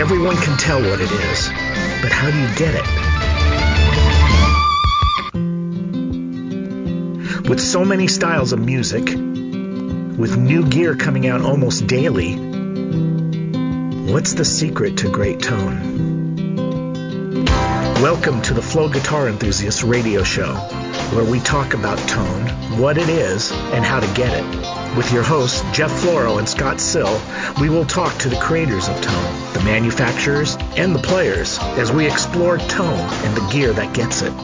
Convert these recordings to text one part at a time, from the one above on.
Everyone can tell what it is, but how do you get it? With so many styles of music, with new gear coming out almost daily, what's the secret to great tone? Welcome to the Flow Guitar Enthusiast radio show, where we talk about tone, what it is, and how to get it. With your hosts, Jeff Floro and Scott Sill, we will talk to the creators of tone, the manufacturers, and the players as we explore tone and the gear that gets it.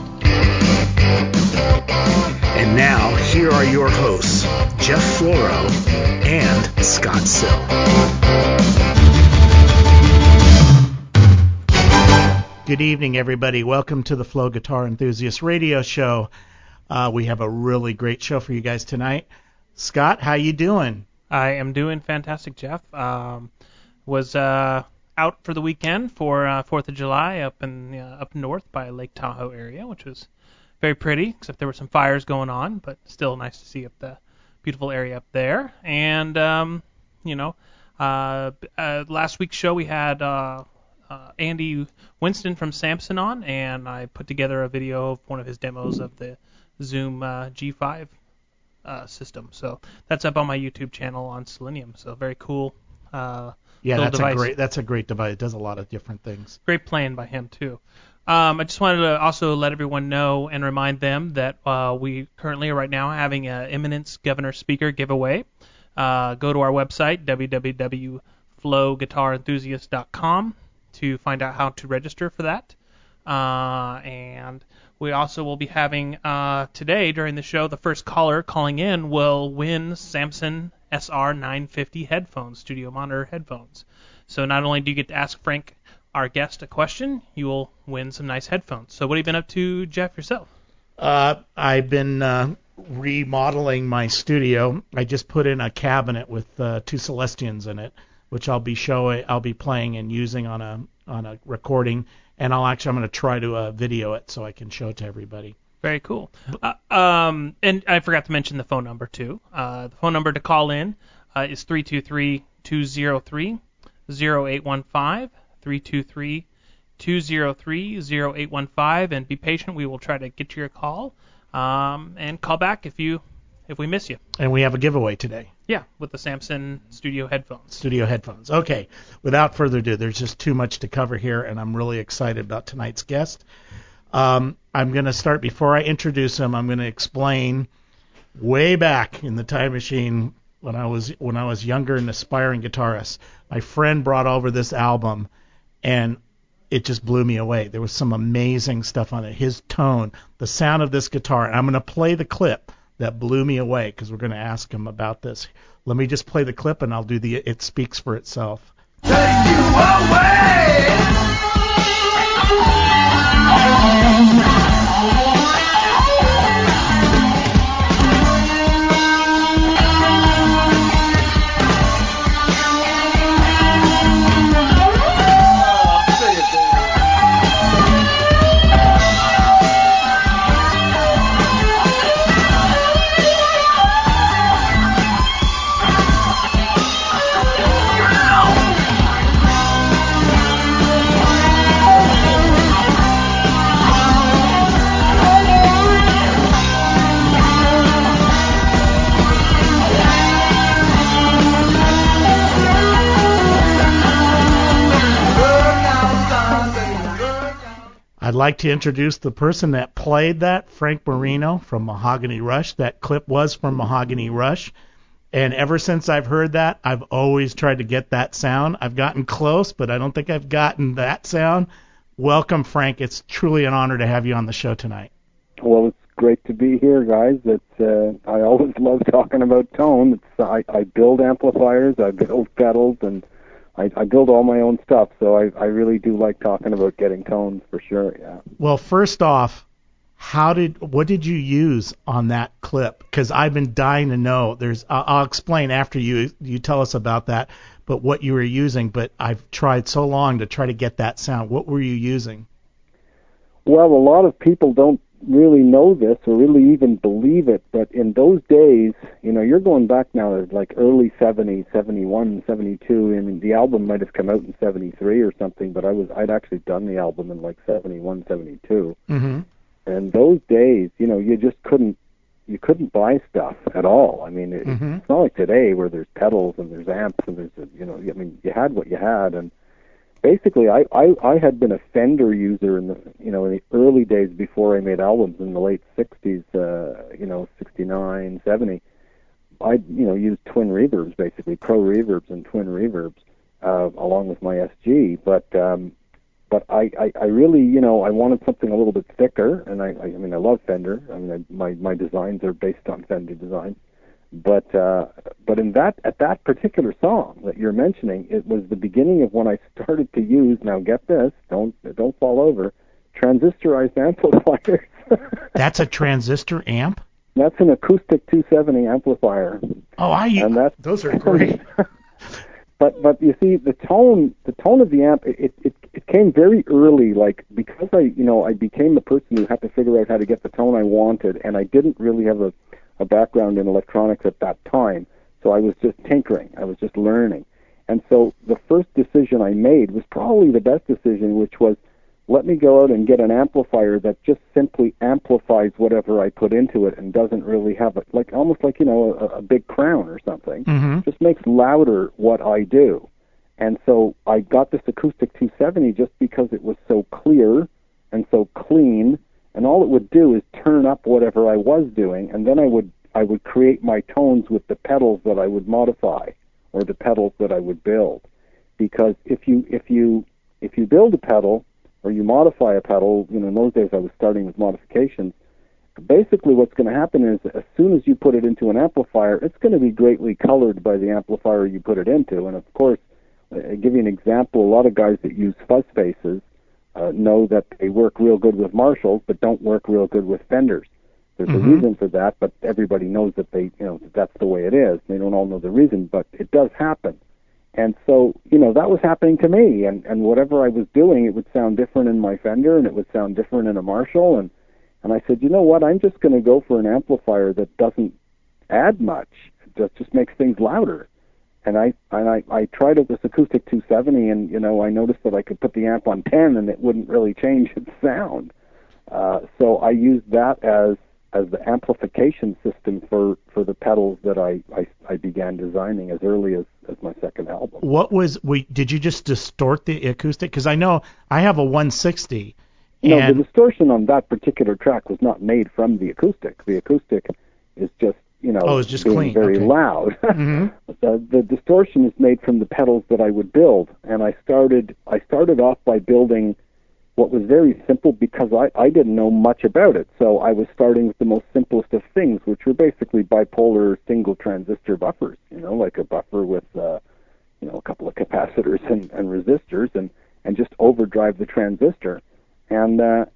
And now, here are your hosts, Jeff Floro and Scott Sill. Good evening, everybody. Welcome to the Flow Guitar Enthusiast radio show. We have a really great show for you guys tonight. Scott, how you doing? I am doing fantastic, Jeff. Was out for the weekend for 4th of July up north by Lake Tahoe area, which was very pretty, except there were some fires going on, but still nice to see up the beautiful area up there. And, last week's show we had Andy Winston from Samson on, and I put together a video of one of his demos of the Zoom G5 system. So that's up on my YouTube channel on Selenium. So very cool. That's device. That's a great device. It does a lot of different things. Great playing by him too. I just wanted to also let everyone know and remind them that we currently are right now having an Eminence Governor Speaker giveaway. Go to our website, www.flowguitarenthusiast.com, to find out how to register for that. And we also will be having today during the show, the first caller calling in will win Samson SR950 headphones, studio monitor headphones. So not only do you get to ask Frank, our guest, a question, you will win some nice headphones. So what have you been up to, Jeff, yourself? I've been remodeling my studio. I just put in a cabinet with two Celestions in it, which I'll be playing and using on a recording. And I'm going to try to video it so I can show it to everybody. Very cool. And I forgot to mention the phone number, too. The phone number to call in is 323-203-0815, 323-203-0815, and be patient. We will try to get to your call, and call back if we miss you. And we have a giveaway today. Yeah, with the Samson Studio headphones. Okay. Without further ado, there's just too much to cover here, and I'm really excited about tonight's guest. I'm going to start, before I introduce him, I'm going to explain way back in the time machine when I was younger and aspiring guitarist. My friend brought over this album, and it just blew me away. There was some amazing stuff on it. His tone, the sound of this guitar, and I'm going to play the clip that blew me away because we're going to ask him about this. Let me just play the clip, and I'll do it speaks for itself. Take you away. I'd like to introduce the person that played that, Frank Marino from Mahogany Rush. That clip was from Mahogany Rush. And ever since I've heard that, I've always tried to get that sound. I've gotten close, but I don't think I've gotten that sound. Welcome, Frank. It's truly an honor to have you on the show tonight. Well, it's great to be here, guys. I always love talking about tone. I build amplifiers, I build pedals, and I build all my own stuff, so I really do like talking about getting tones for sure. Yeah. Well, first off, what did you use on that clip? Because I've been dying to know. I'll explain after you tell us about that, but what you were using. But I've tried so long to try to get that sound. What were you using? Well, a lot of people don't really know this or really even believe it, but in those days, you're going back now to like early 70, 71, 72. I mean, the album might have come out in 73 or something, but I'd actually done the album in like 71, 72. Mm-hmm. And those days, you just couldn't buy stuff at all. I mean, it's not like today where there's pedals and there's amps and there's, you had what you had. And basically, I had been a Fender user in the early days before I made albums in the late 60s, 69, 70. I used twin reverbs, basically Pro Reverbs and twin reverbs, along with my SG. But I really, I wanted something a little bit thicker, and I mean, I love Fender. I mean, my designs are based on Fender designs. But at that particular song that you're mentioning, it was the beginning of when I started to use, now get this, don't fall over, transistorized amplifiers. That's a transistor amp? That's an acoustic 270 amplifier. Oh, those are great. But you see, the tone of the amp, it came very early, like, because I became the person who had to figure out how to get the tone I wanted, and I didn't really have a background in electronics at that time, so I was just tinkering, I was just learning. And so the first decision I made was probably the best decision, which was, let me go out and get an amplifier that just simply amplifies whatever I put into it and doesn't really have it, like almost like, a big crown or something. Mm-hmm. Just makes louder what I do. And so I got this acoustic 270 just because it was so clear and so clean, and all it would do is turn up whatever I was doing, and then I would create my tones with the pedals that I would modify or the pedals that I would build. Because if you build a pedal or you modify a pedal, in those days I was starting with modifications, basically what's going to happen is as soon as you put it into an amplifier, it's going to be greatly colored by the amplifier you put it into. And of course, I'll give you an example, a lot of guys that use fuzz faces know that they work real good with Marshalls, but don't work real good with Fenders. There's a reason for that, but everybody knows that that's the way it is. They don't all know the reason, but it does happen. And so, that was happening to me, and whatever I was doing, it would sound different in my Fender, and it would sound different in a Marshall, and I said, you know what, I'm just going to go for an amplifier that doesn't add much, it just makes things louder. And I tried out this acoustic 270, and I noticed that I could put the amp on 10, and it wouldn't really change its sound. So I used that as the amplification system for the pedals that I began designing as early as my second album. Did you just distort the acoustic? Because I know I have a 160. No, the distortion on that particular track was not made from the acoustic. The acoustic is just, it's just being clean. very loud. Mm-hmm. The distortion is made from the pedals that I would build, and I started off by building what was very simple because I didn't know much about it. So I was starting with the most simplest of things, which were basically bipolar single transistor buffers, like a buffer with, a couple of capacitors and resistors and just overdrive the transistor. And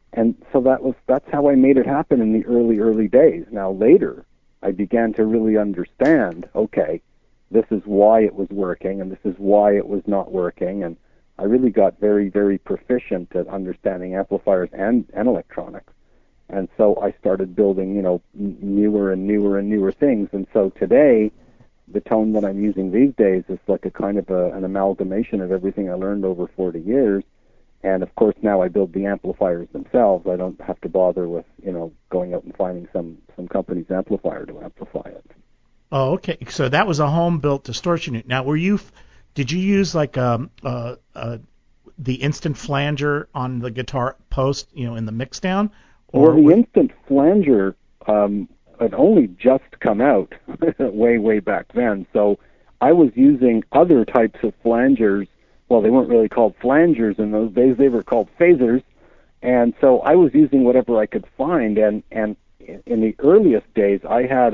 so that's how I made it happen in the early days. Now later, I began to really understand, okay, this is why it was working and this is why it was not working, and I really got very, very proficient at understanding amplifiers and electronics. And so I started building, newer and newer and newer things. And so today, the tone that I'm using these days is like a kind of an amalgamation of everything I learned over 40 years. And of course, now I build the amplifiers themselves. I don't have to bother with, going out and finding some company's amplifier to amplify it. Oh, okay. So that was a home-built distortion unit. Now, did you use like the instant flanger on the guitar post, in the mixdown? Well, the instant flanger had only just come out way back then. So I was using other types of flangers. Well, they weren't really called flangers in those days. They were called phasers. And so I was using whatever I could find. And in the earliest days, I had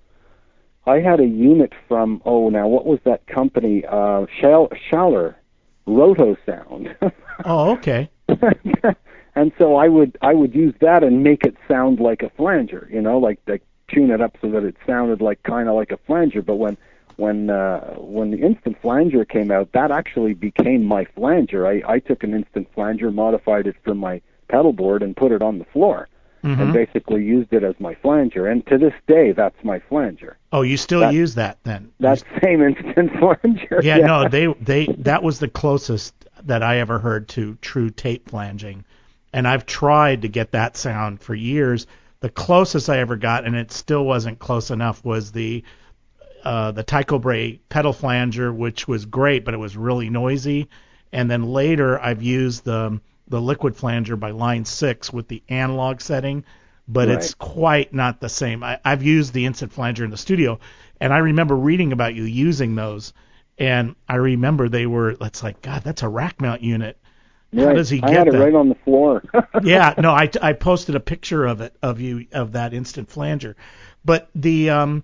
a unit from, what was that company? Schaller, Roto Sound. Oh, okay. And so I would use that and make it sound like a flanger, like tune it up so that it sounded like kind of like a flanger. But when the instant flanger came out, that actually became my flanger. I took an instant flanger, modified it from my pedal board, and put it on the floor. and basically used it as my flanger. And to this day, that's my flanger. Oh, you still use that then? That same instant flanger. Yeah, no, that was the closest that I ever heard to true tape flanging. And I've tried to get that sound for years. The closest I ever got, and it still wasn't close enough, was the Tycho Brahe pedal flanger, which was great, but it was really noisy. And then later I've used the liquid flanger by Line 6 with the analog setting, but it's quite not the same. I've used the instant flanger in the studio, and I remember reading about you using those, and I remember it's like, God, that's a rack mount unit. How does he get that? I had it right on the floor. Yeah, no, I posted a picture of it, of that instant flanger. But the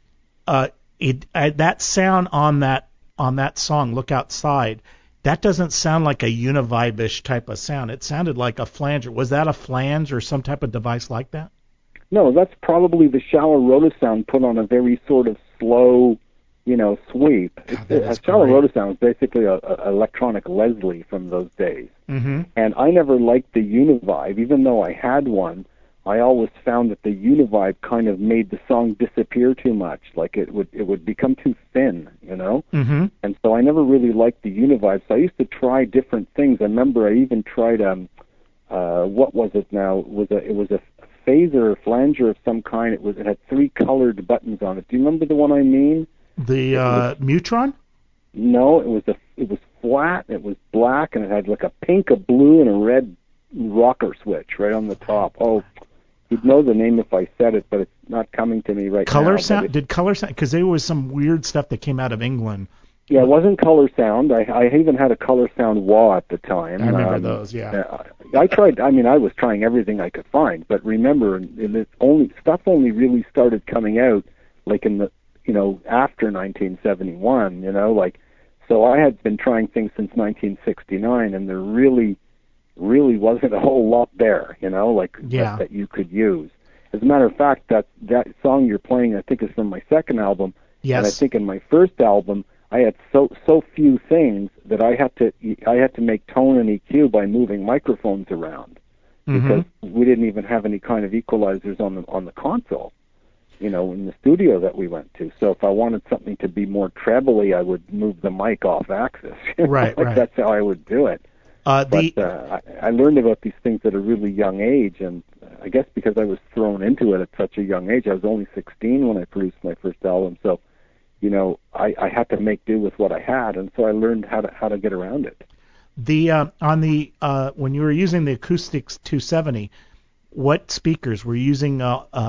that sound on that song, Look Outside, that doesn't sound like a Univibe-ish type of sound. It sounded like a flanger. Was that a flange or some type of device like that? No, that's probably the shallow rotosound put on a very sort of slow, sweep. A shallow rotosound is basically a electronic Leslie from those days. Mm-hmm. And I never liked the Univibe, even though I had one. I always found that the Univibe kind of made the song disappear too much. Like it would become too thin, Mm-hmm. And so I never really liked the Univibe. So I used to try different things. I remember I even tried what was it now? It was a phaser flanger of some kind. It had 3 colored buttons on it. Do you remember the one I mean? The Mutron? No, it was flat. It was black, and it had like a pink, a blue, and a red rocker switch right on the top. Oh. You'd know the name if I said it, but it's not coming to me right now. Color Sound? Did Color Sound? Because there was some weird stuff that came out of England. Yeah, it wasn't Color Sound. I even had a Color Sound wah at the time. I remember those, yeah. I tried. I was trying everything I could find, but remember, stuff only really started coming out like in the after 1971. So I had been trying things since 1969, and there really wasn't a whole lot there, that you could use. As a matter of fact, that song you're playing, I think, is from my second album. Yes. And I think in my first album, I had so few things that I had to make tone and EQ by moving microphones around, because we didn't even have any kind of equalizers on the console, in the studio that we went to. So if I wanted something to be more trebly, I would move the mic off axis. Right. That's how I would do it. I learned about these things at a really young age, and I guess because I was thrown into it at such a young age. I was only 16 when I produced my first album, so I had to make do with what I had, and so I learned how to get around it. When you were using the Acoustics 270, what speakers were you using?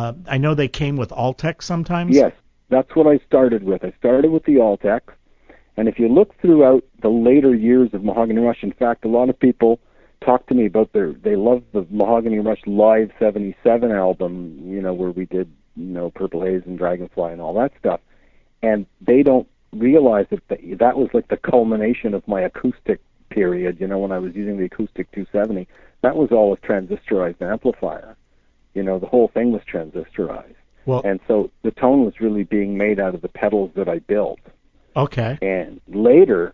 I know they came with Altec sometimes. Yes, that's what I started with. I started with the Altec. And if you look throughout the later years of Mahogany Rush, in fact, a lot of people talk to me about they love the Mahogany Rush Live 77 album, where we did, Purple Haze and Dragonfly and all that stuff. And they don't realize that was like the culmination of my acoustic period, when I was using the Acoustic 270. That was all a transistorized amplifier. The whole thing was transistorized. Well, and so the tone was really being made out of the pedals that I built. Okay. And later,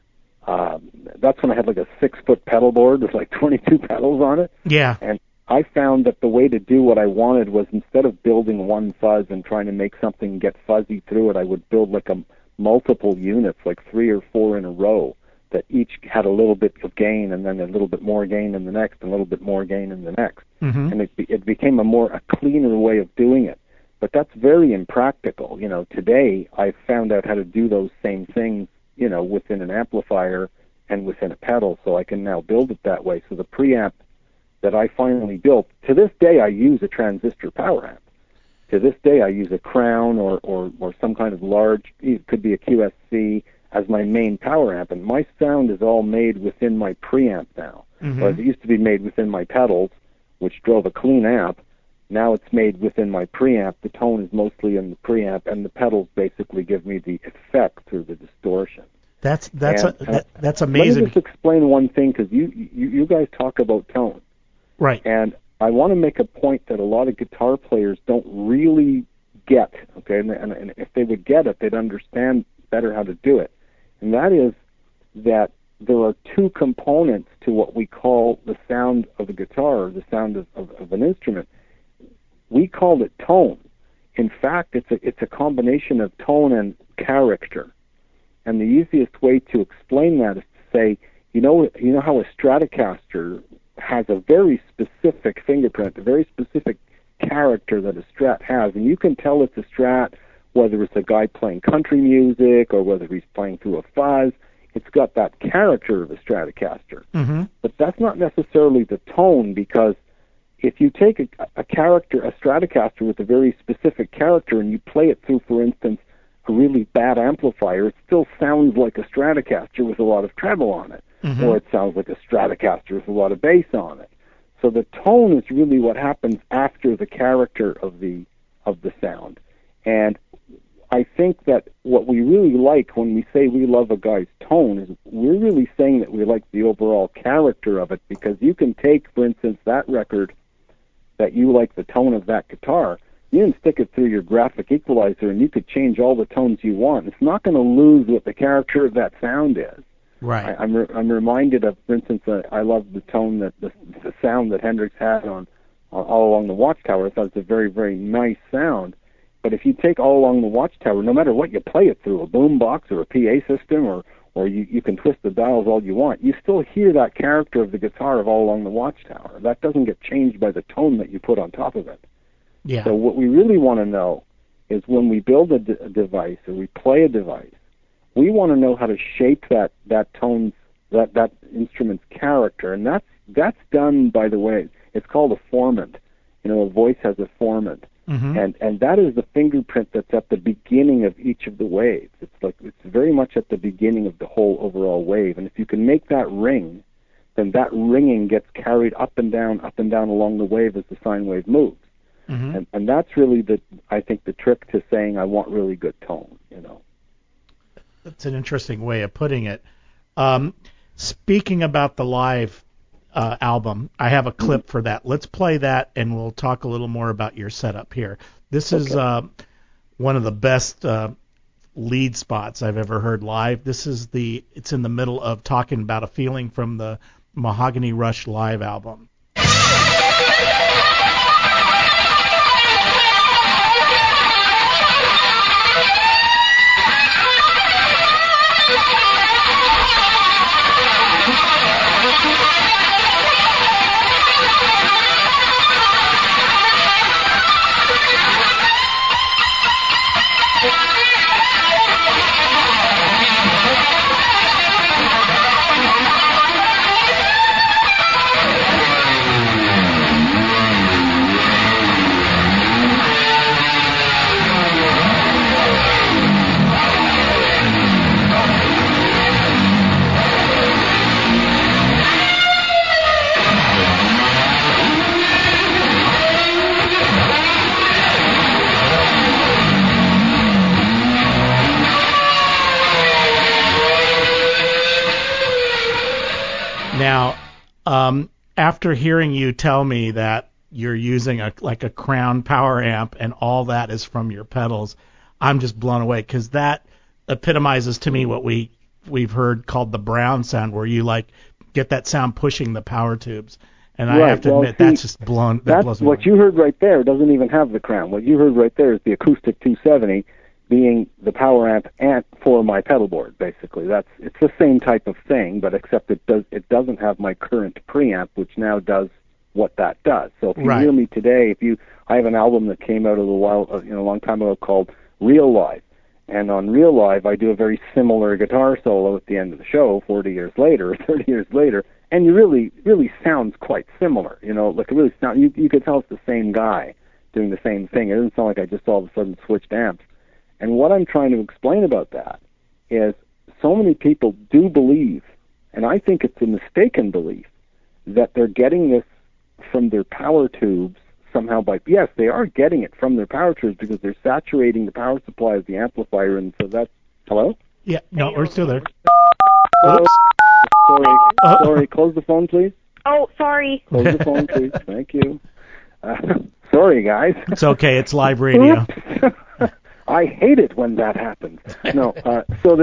that's when I had like a 6-foot pedal board with like 22 pedals on it. Yeah. And I found that the way to do what I wanted was, instead of building one fuzz and trying to make something get fuzzy through it, I would build like multiple units, like 3 or 4 in a row, that each had a little bit of gain, and then a little bit more gain in the next, and a little bit more gain in the next. Mm-hmm. And it became a cleaner way of doing it. But that's very impractical. Today I've found out how to do those same things, within an amplifier and within a pedal, so I can now build it that way. So the preamp that I finally built, to this day I use a transistor power amp. To this day I use a Crown or some kind of large, it could be a QSC, as my main power amp, and my sound is all made within my preamp now. Mm-hmm. Whereas it used to be made within my pedals, which drove a clean amp. Now it's made within my preamp. The tone is mostly in the preamp, and the pedals basically give me the effect or the distortion. That's amazing. Let me just explain one thing, because you guys talk about tone. Right. And I want to make a point that a lot of guitar players don't really get, okay? And if they would get it, they'd understand better how to do it. And that is that there are 2 components to what we call the sound of a guitar, or the sound of an instrument. we called it tone. In fact, it's a combination of tone and character. And the easiest way to explain that is to say, you know how a Stratocaster has a very specific fingerprint, a very specific character that a Strat has, and you can tell it's a Strat whether it's a guy playing country music or whether he's playing through a fuzz. It's got that character of a Stratocaster. Mm-hmm. But that's not necessarily the tone, because if you take a Stratocaster with a very specific character, and you play it through, for instance, a really bad amplifier, it still sounds like a Stratocaster with a lot of treble on it, Mm-hmm. or it sounds like a Stratocaster with a lot of bass on it. So the tone is really what happens after the character of the sound. And I think that what we really like when we say we love a guy's tone is we're really saying that we like the overall character of it, because you can take, for instance, that record that you like the tone of that guitar, you can stick it through your graphic equalizer and you could change all the tones you want. It's not going to lose what the character of that sound is. Right. I'm reminded of, for instance, I love the tone that the sound that Hendrix had on All Along the Watchtower. I thought it's a very, very nice sound. But if you take All Along the Watchtower, no matter what you play it through, a boombox or a PA system, or you can twist the dials all you want, you still hear that character of the guitar of All Along the Watchtower. That doesn't get changed by the tone that you put on top of it. Yeah. So what we really want to know is when we build a device or we play a device, we want to know how to shape that tone, that instrument's character, and that's done, by the way. It's called a formant. A voice has a formant, Mm-hmm. and that is the fingerprint that's at the beginning of each of the waves. It's very much at the beginning of the whole overall wave, and if you can make that ring, then that ringing gets carried up and down along the wave as the sine wave moves. Mm-hmm. And that's really I think the trick to saying I want really good tone. That's an interesting way of putting it. Speaking about the live album, I have a clip for that. Let's play that, and we'll talk a little more about your setup here. This is one of the best lead spots I've ever heard live. It's in the middle of talking about a feeling from the Mahogany Rush live album. Now, after hearing you tell me that you're using a Crown power amp and all that is from your pedals, I'm just blown away, because that epitomizes to me what we've heard called the Brown sound, where you get that sound pushing the power tubes. And right. I have to admit, that's just blown. That blows me what away. You heard right there doesn't even have the Crown. What you heard right there is the Acoustic 270 being the power amp for my pedal board. Basically, it's the same type of thing, but except it doesn't have my current preamp, which now does what that does. So if you hear me today, I have an album that came out a long time ago called Real Live, and on Real Live I do a very similar guitar solo at the end of the show 40 years later, 30 years later, and you really sounds quite similar. It really sounds, you could tell it's the same guy doing the same thing. It doesn't sound like I just all of a sudden switched amps. And what I'm trying to explain about that is so many people do believe, and I think it's a mistaken belief, that they're getting this from their power tubes somehow yes, they are getting it from their power tubes because they're saturating the power supply of the amplifier, and so that's... Hello? Yeah, no, we're still there. Hello? Sorry, close the phone, please. Oh, sorry. Close the phone, please. Thank you. Sorry, guys. It's okay. It's live radio. I hate it when that happens. No, so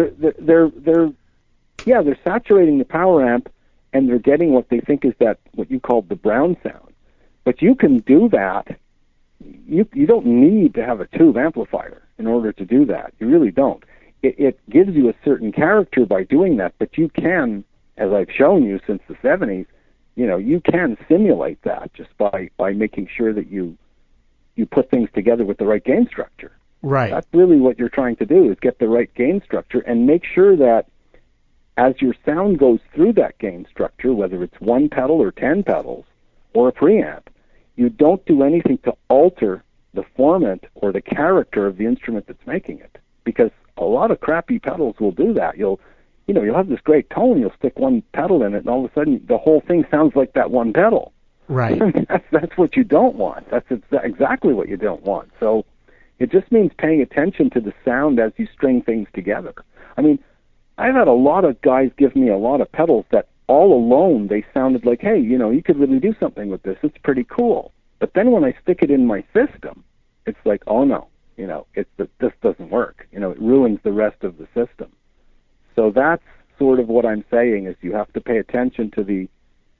they're saturating the power amp, and they're getting what they think is what you call the Brown sound. But you can do that you don't need to have a tube amplifier in order to do that. You really don't. It gives you a certain character by doing that, but you can, as I've shown you since the 70s, you can simulate that just by making sure that you put things together with the right gain structure. Right. That's really what you're trying to do, is get the right gain structure and make sure that as your sound goes through that gain structure, whether it's 1 pedal or 10 pedals or a preamp, you don't do anything to alter the formant or the character of the instrument that's making it. Because a lot of crappy pedals will do that. You'll have this great tone, you'll stick 1 pedal in it, and all of a sudden the whole thing sounds like that 1 pedal. Right. That's what you don't want. That's exactly what you don't want. So it just means paying attention to the sound as you string things together. I mean, I've had a lot of guys give me a lot of pedals that all alone they sounded like, hey, you could really do something with this. It's pretty cool. But then when I stick it in my system, it's like, oh no, this doesn't work. It ruins the rest of the system. So that's sort of what I'm saying, is you have to pay attention to the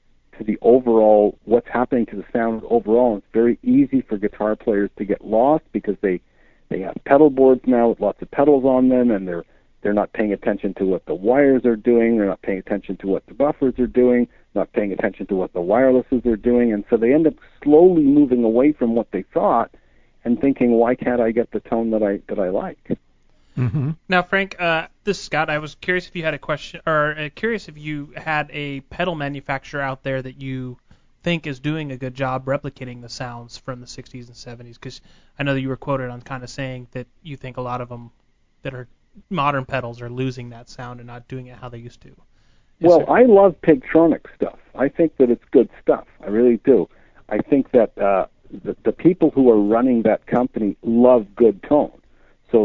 overall, what's happening to the sound overall. It's very easy for guitar players to get lost because they have pedal boards now with lots of pedals on them, and they're not paying attention to what the wires are doing. They're not paying attention to what the buffers are doing, not paying attention to what the wirelesses are doing, and so they end up slowly moving away from what they thought and thinking, why can't I get the tone that I like? Mm-hmm. Now, Frank, this is Scott. I was curious if you had a question, or curious if you had a pedal manufacturer out there that you think is doing a good job replicating the sounds from the 60s and 70s, because I know that you were quoted on kind of saying that you think a lot of them that are modern pedals are losing that sound and not doing it how they used to. I love Pigtronic stuff. I think that it's good stuff. I really do. I think that the people who are running that company love good tone. So,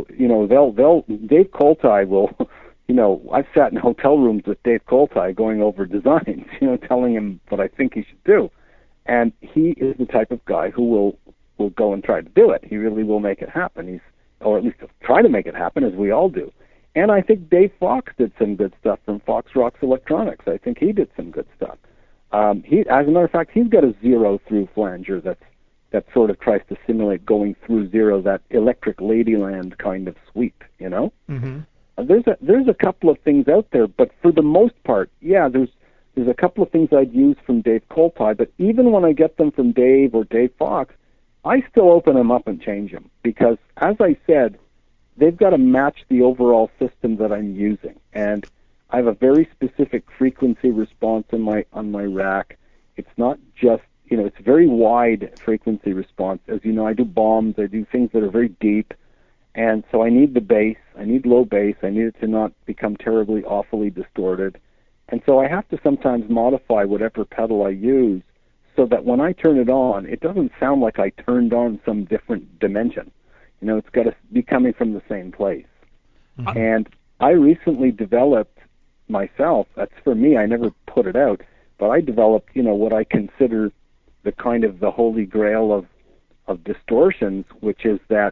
Dave Koltai will, I've sat in hotel rooms with Dave Koltai going over designs, telling him what I think he should do. And he is the type of guy who will go and try to do it. He really will make it happen. Or at least try to make it happen, as we all do. And I think Dave Fox did some good stuff from Fox Rocks Electronics. I think he did some good stuff. As a matter of fact, he's got a zero through flanger that sort of tries to simulate going through zero, that Electric Ladyland kind of sweep, Mm-hmm. There's a couple of things out there, but for the most part, yeah, there's a couple of things I'd use from Dave Koltai, but even when I get them from Dave or Dave Fox, I still open them up and change them, because, as I said, they've got to match the overall system that I'm using, and I have a very specific frequency response on my rack. It's not just, it's very wide frequency response. As you know, I do bombs, I do things that are very deep, and so I need the bass, I need low bass, I need it to not become terribly, awfully distorted, and so I have to sometimes modify whatever pedal I use so that when I turn it on, it doesn't sound like I turned on some different dimension. It's got to be coming from the same place. Mm-hmm. And I recently developed myself, that's for me, I never put it out, but I developed, what I consider the kind of the holy grail of distortions, which is that,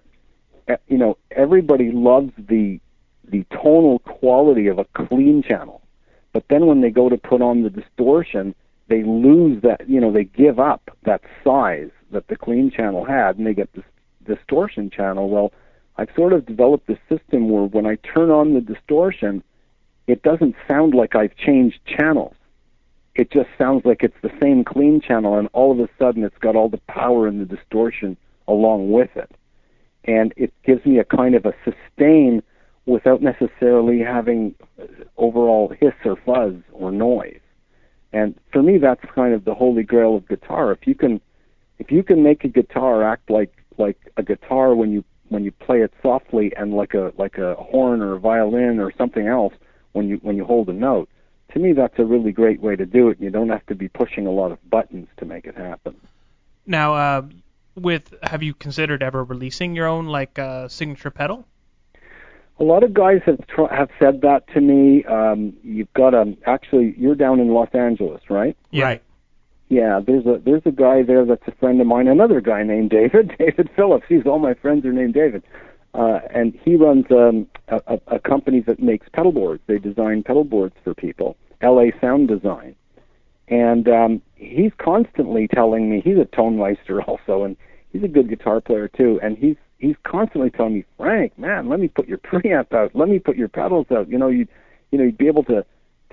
everybody loves the tonal quality of a clean channel. But then when they go to put on the distortion, they lose that, they give up that size that the clean channel had, and they get this distortion channel. Well, I've sort of developed this system where when I turn on the distortion, it doesn't sound like I've changed channels. It just sounds like it's the same clean channel, and all of a sudden it's got all the power and the distortion along with it. And it gives me a kind of a sustain without necessarily having overall hiss or fuzz or noise. And for me, that's kind of the holy grail of guitar. If you can make a guitar act like a guitar when you play it softly, and like a horn or a violin or something else when you hold a note, to me that's a really great way to do it. You don't have to be pushing a lot of buttons to make it happen. Now, have you considered ever releasing your own signature pedal? A lot of guys have said that to me. You've got actually, you're down in Los Angeles, right? Yeah. Right. Yeah, there's a guy there that's a friend of mine, another guy named David Phillips. All my friends are named David. And he runs a company that makes pedal boards. They design pedal boards for people, LA Sound Design. And he's constantly telling me, he's a tone meister also, and he's a good guitar player too, and he's constantly telling me, Frank, man, let me put your preamp out, let me put your pedals out. You'd be able to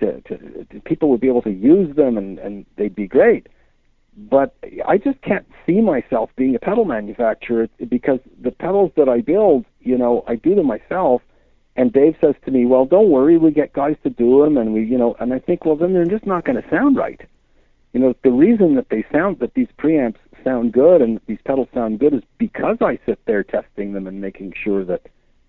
people would be able to use them, and they'd be great. But I just can't see myself being a pedal manufacturer because the pedals that I build, I do them myself. And Dave says to me, well, don't worry, we get guys to do them, and and I think, well, then they're just not going to sound right. The reason that these preamps sound good and these pedals sound good is because I sit there testing them and making sure that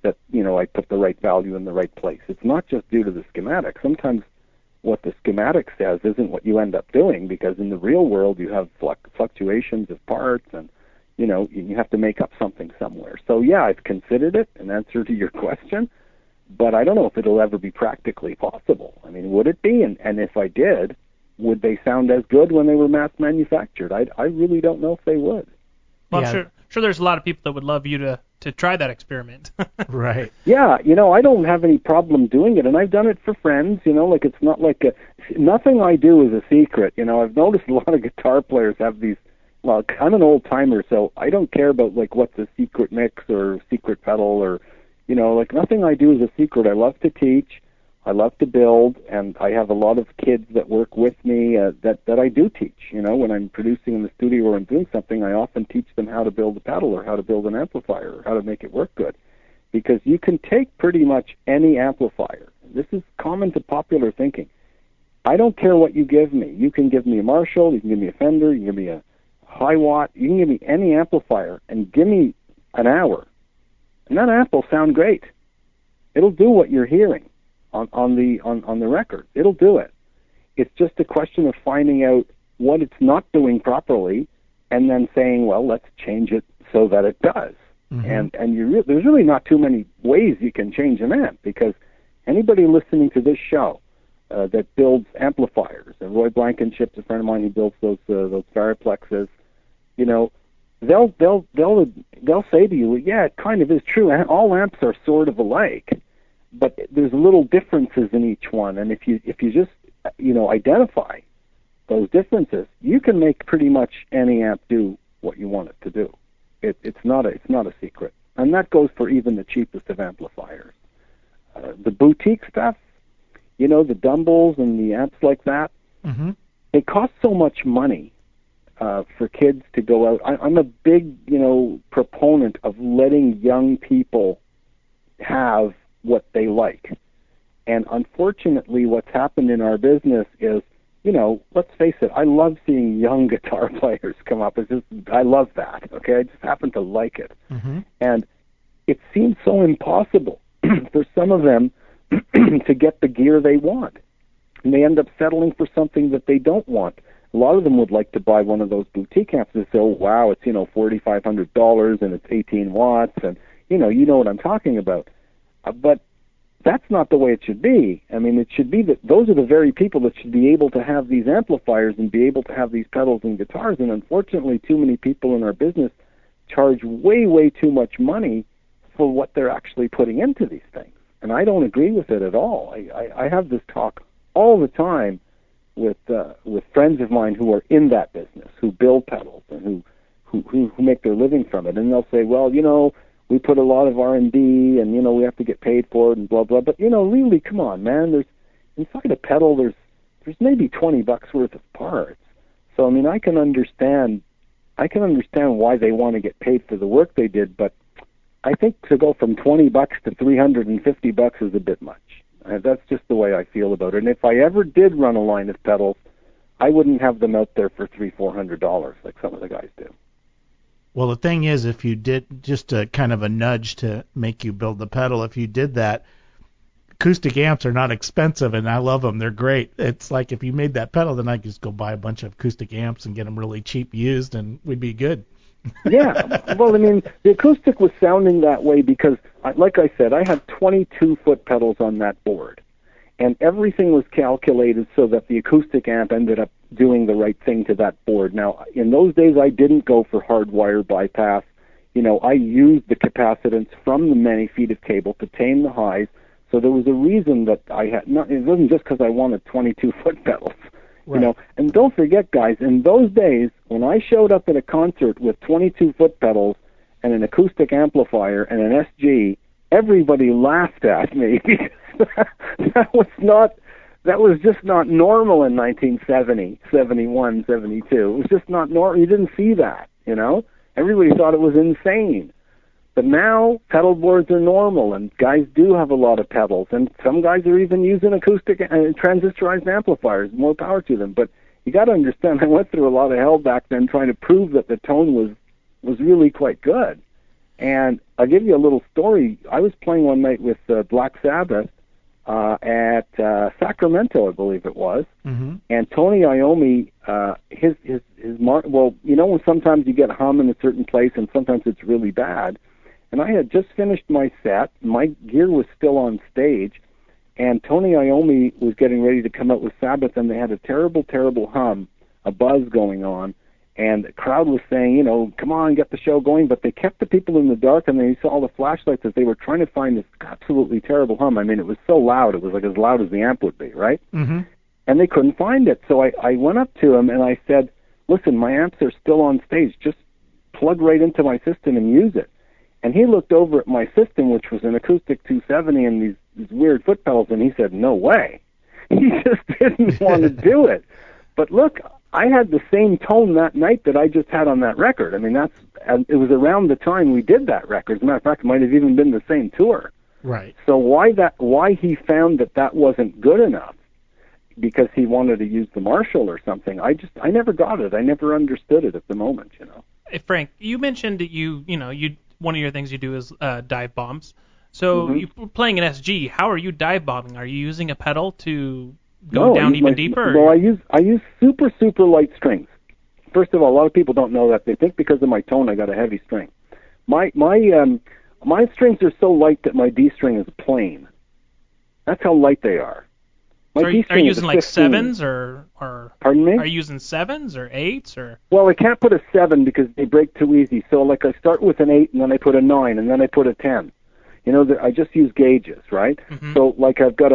I put the right value in the right place. It's not just due to the schematic. Sometimes what the schematic says isn't what you end up doing, because in the real world you have fluctuations of parts, and you have to make up something somewhere. So yeah, I've considered it, in answer to your question, but I don't know if it'll ever be practically possible. I mean, would it be? And if I did, would they sound as good when they were mass manufactured? I really don't know if they would. Well, I'm sure there's a lot of people that would love you to try that experiment. Right. Yeah, I don't have any problem doing it, and I've done it for friends, like it's not like nothing I do is a secret. I've noticed a lot of guitar players have these, well, I'm an old timer, so I don't care about like what's a secret mix or secret pedal or, nothing I do is a secret. I love to teach, I love to build, and I have a lot of kids that work with me that I do teach. When I'm producing in the studio or I'm doing something, I often teach them how to build a pedal or how to build an amplifier or how to make it work good. Because you can take pretty much any amplifier. This is common to popular thinking. I don't care what you give me. You can give me a Marshall, you can give me a Fender, you can give me a Hi-Watt, you can give me any amplifier and give me an hour, and that amp will sound great. It'll do what you're hearing on the record. It'll do it. It's just a question of finding out what it's not doing properly, and then saying, well, let's change it so that it does. Mm-hmm. And there's really not too many ways you can change an amp, because anybody listening to this show that builds amplifiers, and Roy Blankenship's a friend of mine who builds those Variplexes, they'll say to you, yeah, it kind of is true. All amps are sort of alike, but there's little differences in each one, and if you just identify those differences, you can make pretty much any amp do what you want it to do. It's not a secret, and that goes for even the cheapest of amplifiers. The boutique stuff, the Dumbles and the amps like that, mm-hmm. They cost so much money for kids to go out. I'm a big proponent of letting young people have what they like, and unfortunately, what's happened in our business is, let's face it, I love seeing young guitar players come up. I love that, okay? I just happen to like it. Mm-hmm. And it seems so impossible for some of them to get the gear they want. And they end up settling for something that they don't want. A lot of them would like to buy one of those boutique amps and say, oh, wow, it's, $4,500 and it's 18 watts, and, you know what I'm talking about. But that's not the way it should be. I mean, it should be that those are the very people that should be able to have these amplifiers and be able to have these pedals and guitars. And unfortunately, too many people in our business charge way, way too much money for what they're actually putting into these things. And I don't agree with it at all. I have this talk all the time with friends of mine who are in that business, who build pedals and who make their living from it. And they'll say, well, we put a lot of R&D, and we have to get paid for it, and blah blah. But really, come on, man. There's inside a pedal. There's maybe $20 worth of parts. So I mean, I can understand why they want to get paid for the work they did. But I think to go from $20 to $350 is a bit much. That's just the way I feel about it. And if I ever did run a line of pedals, I wouldn't have them out there for $300-400 like some of the guys do. Well, the thing is, if you did just a kind of a nudge to make you build the pedal, if you did that, acoustic amps are not expensive, and I love them. They're great. It's like if you made that pedal, then I could just go buy a bunch of acoustic amps and get them really cheap used, and we'd be good. Yeah. Well, I mean, the acoustic was sounding that way because, like I said, I had 22-foot pedals on that board, and everything was calculated so that the acoustic amp ended up doing the right thing to that board. Now, in those days, I didn't go for hardwire bypass. I used the capacitance from the many feet of cable to tame the highs. So there was a reason that I had not. It wasn't just because I wanted 22-foot pedals. You know, and don't forget, guys, in those days, when I showed up at a concert with 22 foot pedals and an acoustic amplifier and an SG, everybody laughed at me because that was just not normal in 1970, 71, 72. It was just not normal. You didn't see that, you know? Everybody thought it was insane. But now pedal boards are normal, and guys do have a lot of pedals, and some guys are even using acoustic transistorized amplifiers. More power to them. But you got to understand, I went through a lot of hell back then trying to prove that the tone was really quite good. And I'll give you a little story. I was playing one night with Black Sabbath at Sacramento, I believe it was, and Tony Iommi, well, you know, when sometimes you get hum in a certain place, and sometimes it's really bad. And I had just finished my set. My gear was still on stage, and Tony Iommi was getting ready to come out with Sabbath, and they had a terrible, terrible hum, a buzz going on, and the crowd was saying, you know, come on, get the show going, but they kept the people in the dark, and they saw all the flashlights as they were trying to find this absolutely terrible hum. I mean, it was so loud, it was like as loud as the amp would be, right? And they couldn't find it. So I went up to him, and I said, listen, my amps are still on stage. Just plug right into my system and use it. And he looked over at my system, which was an acoustic 270 and these weird foot pedals, and he said, no way. He just didn't want to do it. But look, I had the same tone that night that I just had on that record. I mean, it was around the time we did that record. As a matter of fact, it might have even been the same tour. Right. So why he found that wasn't good enough, because he wanted to use the Marshall or something, I never got it. I never understood it at the moment, you know. Hey, Frank, you mentioned that you one of your things you do is dive bombs. So you're playing an SG. How are you dive bombing? Are you using a pedal to go down even deeper? Well, I use super, super light strings. First of all, a lot of people don't know that. They think because of my tone I got a heavy string. My strings are so light that my D string is plain. That's how light they are. So are you using like 7s or Pardon me? Are you using 7s or 8s or? Well, I can't put a 7 because they break too easy. So like I start with an 8 and then I put a 9 and then I put a 10. You know, I just use gauges, right? So like I've got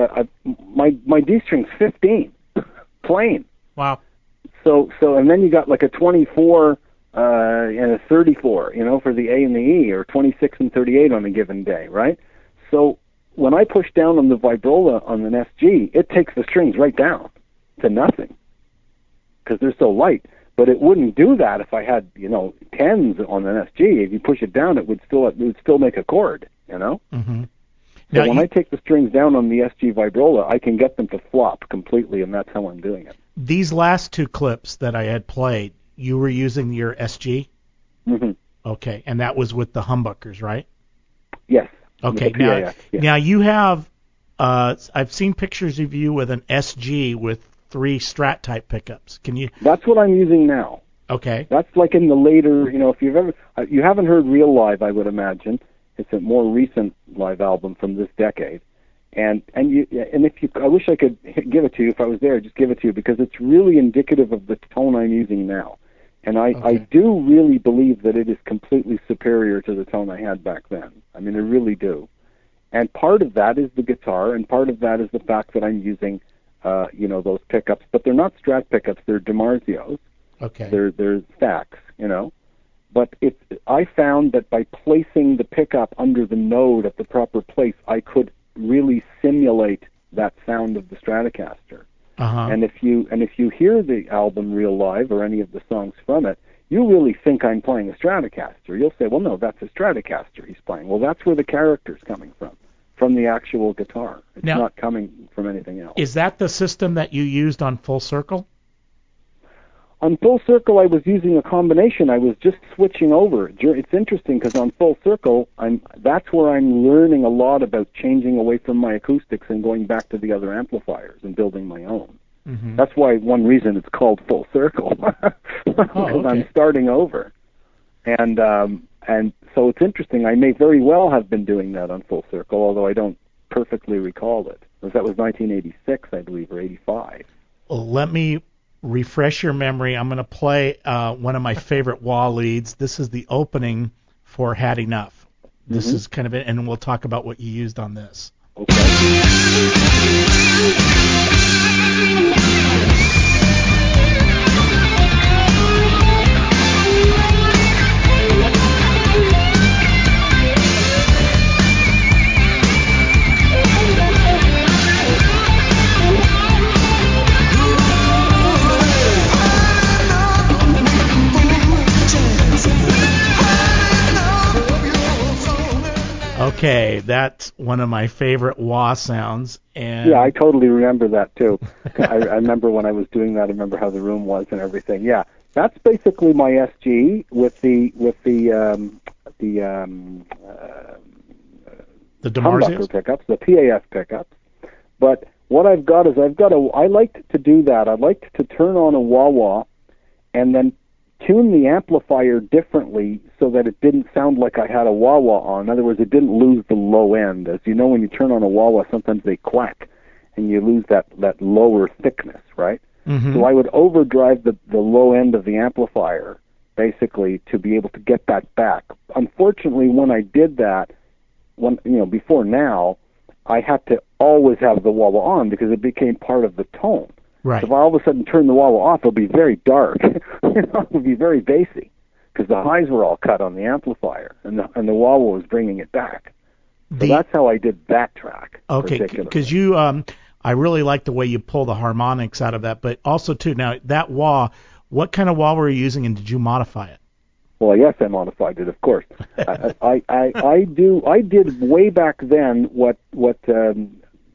my D string's 15, plain. Wow. So and then you got like a 24 and a 34, you know, for the A and the E, or 26 and 38 on a given day, right? So when I push down on the vibrola on an SG, it takes the strings right down to nothing because they're so light. But it wouldn't do that if I had, you know, 10s on an SG. If you push it down, it would still make a chord, you know. So when I take the strings down on the SG vibrola, I can get them to flop completely, and that's how I'm doing it. These last two clips that I had played, you were using your SG? Okay, and that was with the humbuckers, right? Yes. Okay, now you have, I've seen pictures of you with an SG with 3 Strat type pickups. Can you? That's what I'm using now. Okay. That's like in the later, you know, if you haven't heard Real Live, I would imagine. It's a more recent live album from this decade. And if you, I wish I could give it to you. If I was there, I'd just give it to you because it's really indicative of the tone I'm using now. And I do really believe that it is completely superior to the tone I had back then. I mean, I really do. And part of that is the guitar, and part of that is the fact that I'm using, you know, those pickups. But they're not Strat pickups; they're DiMarzios. Okay. They're stacks, you know. But I found that by placing the pickup under the node at the proper place, I could really simulate that sound of the Stratocaster. And if you hear the album Real Live or any of the songs from it, you really think I'm playing a Stratocaster. You'll say, well, no, that's a Stratocaster he's playing. Well, that's where the character's coming from the actual guitar. It's not coming from anything else. Is that the system that you used on Full Circle? On Full Circle, I was using a combination. I was just switching over. It's interesting because on Full Circle, that's where I'm learning a lot about changing away from my acoustics and going back to the other amplifiers and building my own. That's why one reason it's called Full Circle, because I'm starting over. And so it's interesting. I may very well have been doing that on Full Circle, although I don't perfectly recall it. That was 1986, I believe, or 85. Well, let me refresh your memory. I'm going to play one of my favorite wah leads. This is the opening for Had Enough. This is kind of it, and we'll talk about what you used on this. Okay. Okay, that's one of my favorite wah sounds. And Yeah, I totally remember that too. I remember when I was doing that. I remember how the room was and everything. Yeah, that's basically my SG with the DeMarzios? humbucker pickups, the PAF pickups. But what I've got is I like to do that. I like to turn on a wah-wah and then tune the amplifier differently so that it didn't sound like I had a wah-wah on. In other words, it didn't lose the low end. As you know, when you turn on a wah-wah, sometimes they quack and you lose that lower thickness, right? Mm-hmm. So I would overdrive the low end of the amplifier, basically, to be able to get that back. Unfortunately, when I did that, before now, I had to always have the wah-wah on because it became part of the tone. Right. So if I all of a sudden turn the wah-wah off, it'll be very dark. It'll be very bassy because the highs were all cut on the amplifier, and the wah-wah was bringing it back. So that's how I did that track. Okay, because you, I really like the way you pull the harmonics out of that, but also too, now that wah, what kind of wah were you using, and did you modify it? Well, yes, I modified it, of course. I did way back then what the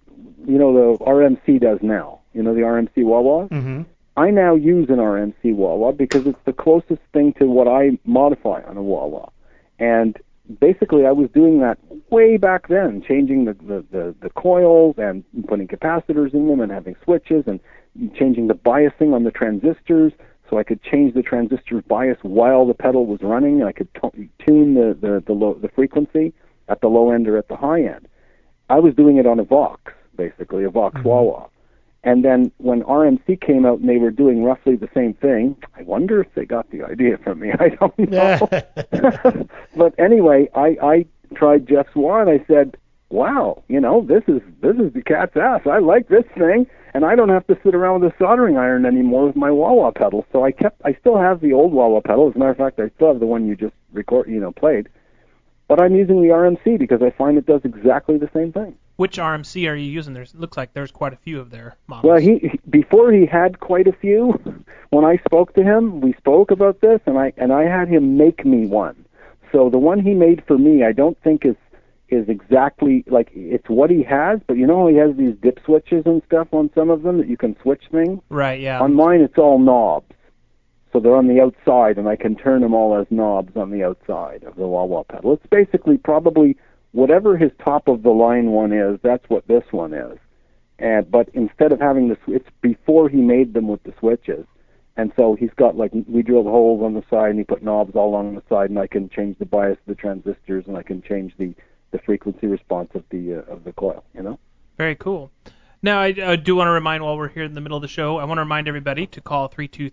RMC does now. You know the RMC wah-wah? Mm-hmm. I now use an RMC wah-wah because it's the closest thing to what I modify on a wah-wah. And basically, I was doing that way back then, changing the coils and putting capacitors in them and having switches and changing the biasing on the transistors so I could change the transistor's bias while the pedal was running, and I could tune the frequency at the low end or at the high end. I was doing it on a Vox, basically, a Vox wah-wah. And then when RMC came out and they were doing roughly the same thing, I wonder if they got the idea from me. I don't know. But anyway, I tried Jeff's wah and I said, wow, this is the cat's ass. I like this thing, and I don't have to sit around with a soldering iron anymore with my wah-wah pedal. So I still have the old wah-wah pedal. As a matter of fact, I still have the one you just played. But I'm using the RMC because I find it does exactly the same thing. Which RMC are you using? It looks like there's quite a few of their models. Well, before he had quite a few. When I spoke to him, we spoke about this, and I had him make me one. So the one he made for me, I don't think is exactly like it's what he has, but he has these dip switches and stuff on some of them that you can switch things. Right, yeah. On mine, it's all knobs. So they're on the outside, and I can turn them all as knobs on the outside of the wah-wah pedal. It's basically probably whatever his top-of-the-line one is, that's what this one is. But instead of having it's before he made them with the switches. And so he's got, we drilled holes on the side, and he put knobs all along the side, and I can change the bias of the transistors, and I can change the frequency response of the coil, Very cool. Now, I do want to remind, while we're here in the middle of the show, I want to remind everybody to call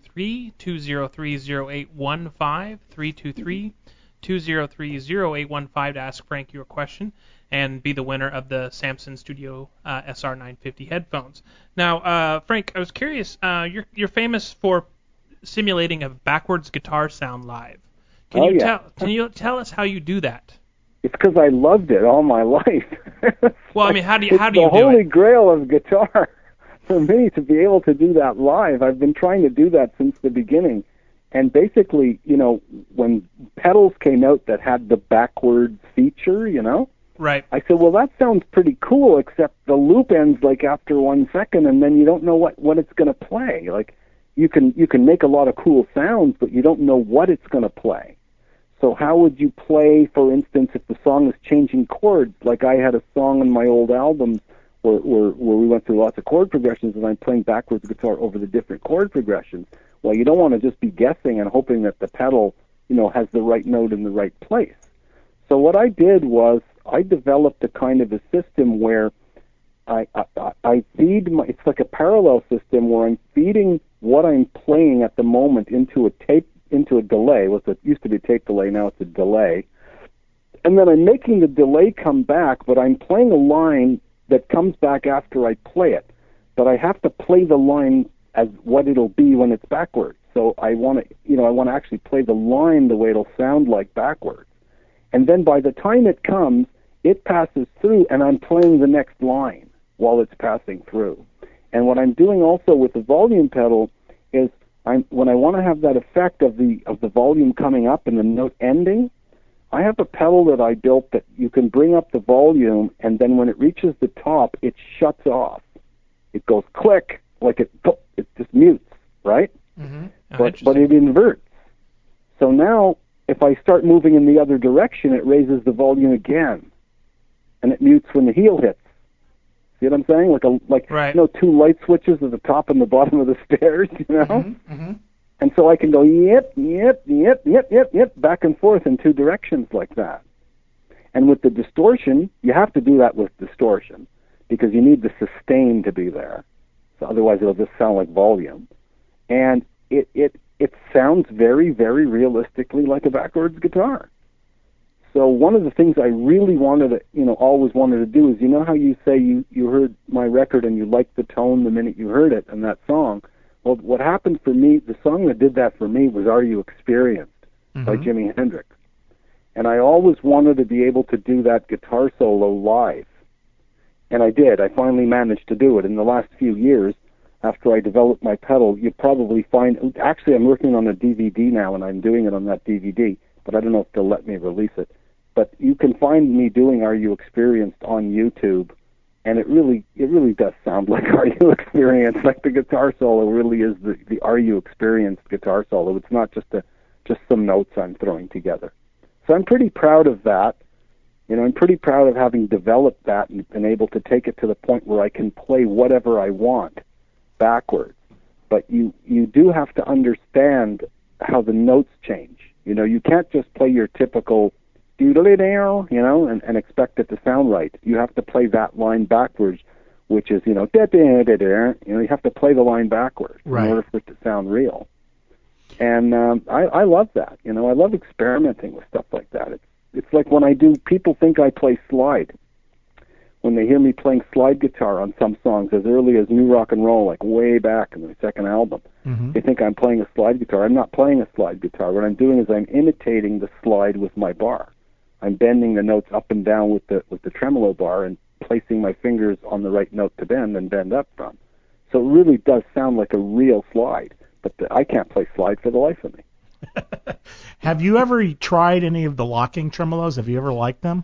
323-203-0815, 323-203-0815 to ask Frank your question and be the winner of the Samson Studio SR950 headphones. Now, Frank, I was curious, you're famous for simulating a backwards guitar sound live. Can you tell us how you do that? It's because I loved it all my life. Well, I mean, how do you do it? It's the holy grail of guitar for me to be able to do that live. I've been trying to do that since the beginning. And basically, when pedals came out that had the backwards feature, Right. I said, well, that sounds pretty cool, except the loop ends after 1 second, and then you don't know what it's going to play. You can make a lot of cool sounds, but you don't know what it's going to play. So how would you play, for instance, if the song is changing chords? Like I had a song on my old albums where we went through lots of chord progressions, and I'm playing backwards guitar over the different chord progressions. Well, you don't want to just be guessing and hoping that the pedal, has the right note in the right place. So what I did was I developed a kind of a system where I feed it's like a parallel system where I'm feeding what I'm playing at the moment into a delay. It used to be a tape delay, now it's a delay. And then I'm making the delay come back, but I'm playing a line that comes back after I play it. But I have to play the line as what it'll be when it's backwards. So I want to actually play the line the way it'll sound like backwards. And then by the time it comes, it passes through, and I'm playing the next line while it's passing through. And what I'm doing also with the volume pedal is when I want to have that effect of the volume coming up and the note ending, I have a pedal that I built that you can bring up the volume, and then when it reaches the top, it shuts off. It goes click, like it just mutes, right? Mm-hmm. But it inverts. So now, if I start moving in the other direction, it raises the volume again, and it mutes when the heel hits. See what I'm saying? Right. You know, two light switches at the top and the bottom of the stairs, you know? Mm-hmm. Mm-hmm. And so I can go yep, back and forth in two directions like that. And with the distortion, you have to do that with distortion because you need the sustain to be there. So otherwise it'll just sound like volume. And it sounds very, very realistically like a backwards guitar. So one of the things I really always wanted to do is, you know how you say you heard my record and you liked the tone the minute you heard it and that song? Well, what happened for me, the song that did that for me was Are You Experienced by Jimi Hendrix. And I always wanted to be able to do that guitar solo live. And I did. I finally managed to do it. In the last few years, after I developed my pedal, you probably find, actually I'm working on a DVD now and I'm doing it on that DVD, but I don't know if they'll let me release it. But you can find me doing Are You Experienced on YouTube, and it really does sound like Are You Experienced. Like the guitar solo really is the Are You Experienced guitar solo. It's not just some notes I'm throwing together. So I'm pretty proud of that. You know, I'm pretty proud of having developed that and been able to take it to the point where I can play whatever I want backwards. But you do have to understand how the notes change. You know, you can't just play your typical doodly-dow, you know, and expect it to sound right. You have to play that line backwards, which is, you know, da-da-da-da. You know, you have to play the line backwards in order for it to sound real. And I love that. You know, I love experimenting with stuff like that. It's like when people think I play slide. When they hear me playing slide guitar on some songs as early as New Rock and Roll, like way back in the second album, they think I'm playing a slide guitar. I'm not playing a slide guitar. What I'm doing is I'm imitating the slide with my bar. I'm bending the notes up and down with the tremolo bar and placing my fingers on the right note to bend up from. So it really does sound like a real slide, but I can't play slide for the life of me. Have you ever tried any of the locking tremolos? Have you ever liked them?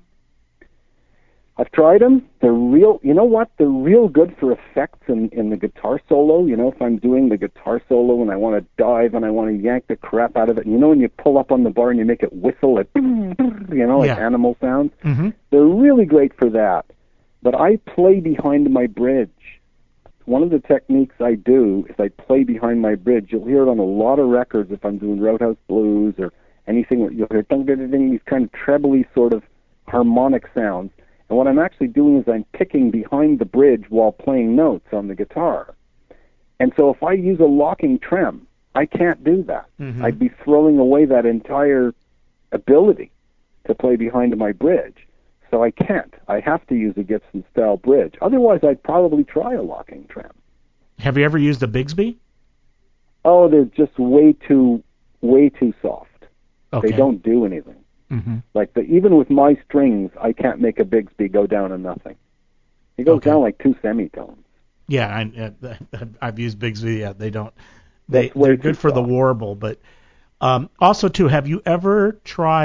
I've tried them. They're real. You know what? They're real good for effects in the guitar solo. You know, if I'm doing the guitar solo and I want to dive and I want to yank the crap out of it, and you know when you pull up on the bar and you make it whistle, like, you know, like animal sounds? Mm-hmm. They're really great for that. But I play behind my bridge. One of the techniques I do is I play behind my bridge. You'll hear it on a lot of records if I'm doing Roadhouse Blues or anything. You'll hear these kind of trebly sort of harmonic sounds. And what I'm actually doing is I'm picking behind the bridge while playing notes on the guitar. And so if I use a locking trem, I can't do that. Mm-hmm. I'd be throwing away that entire ability to play behind my bridge. So I can't. I have to use a Gibson-style bridge. Otherwise, I'd probably try a locking trem. Have you ever used a Bigsby? Oh, they're just way too soft. Okay. They don't do anything. Mm-hmm. Like even with my strings, I can't make a Bigsby go down to nothing. It goes down like two semitones. Yeah, I've used Bigsby. Yeah, they don't. They're good for the warble, but also too. Have you ever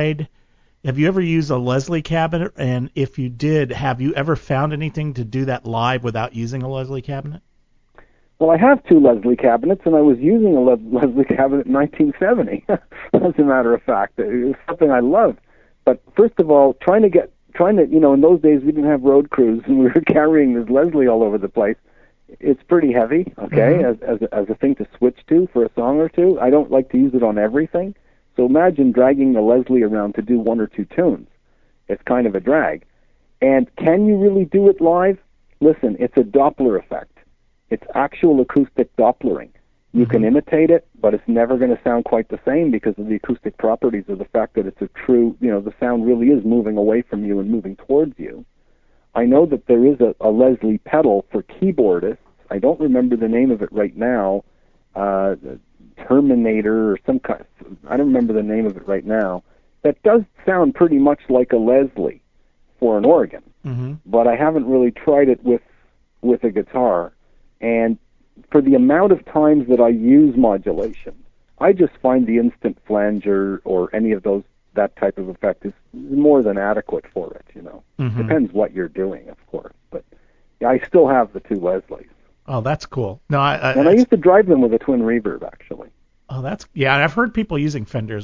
used a Leslie cabinet? And if you did, have you ever found anything to do that live without using a Leslie cabinet? Well, I have two Leslie cabinets, and I was using a Leslie cabinet in 1970. As a matter of fact, it was something I loved. But first of all, trying to, you know, in those days we didn't have road crews, and we were carrying this Leslie all over the place. It's pretty heavy, okay, as a thing to switch to for a song or two. I don't like to use it on everything. So imagine dragging the Leslie around to do one or two tunes. It's kind of a drag. And can you really do it live? Listen, it's a Doppler effect. It's actual acoustic Dopplering. You can imitate it, but it's never going to sound quite the same because of the acoustic properties of the fact that it's a true, you know, the sound really is moving away from you and moving towards you. I know that there is a Leslie pedal for keyboardists. I don't remember the name of it right now. Terminator or some kind. I don't remember the name of it right now. That does sound pretty much like a Leslie for an organ, but I haven't really tried it with a guitar. And for the amount of times that I use modulation, I just find the instant flanger or any of those that type of effect is more than adequate for it, you know. Mm-hmm. Depends what you're doing, of course. But yeah, I still have the two Leslies. Oh, that's cool. No, I used to drive them with a twin reverb, actually. Oh, yeah. I've heard people using Fenders.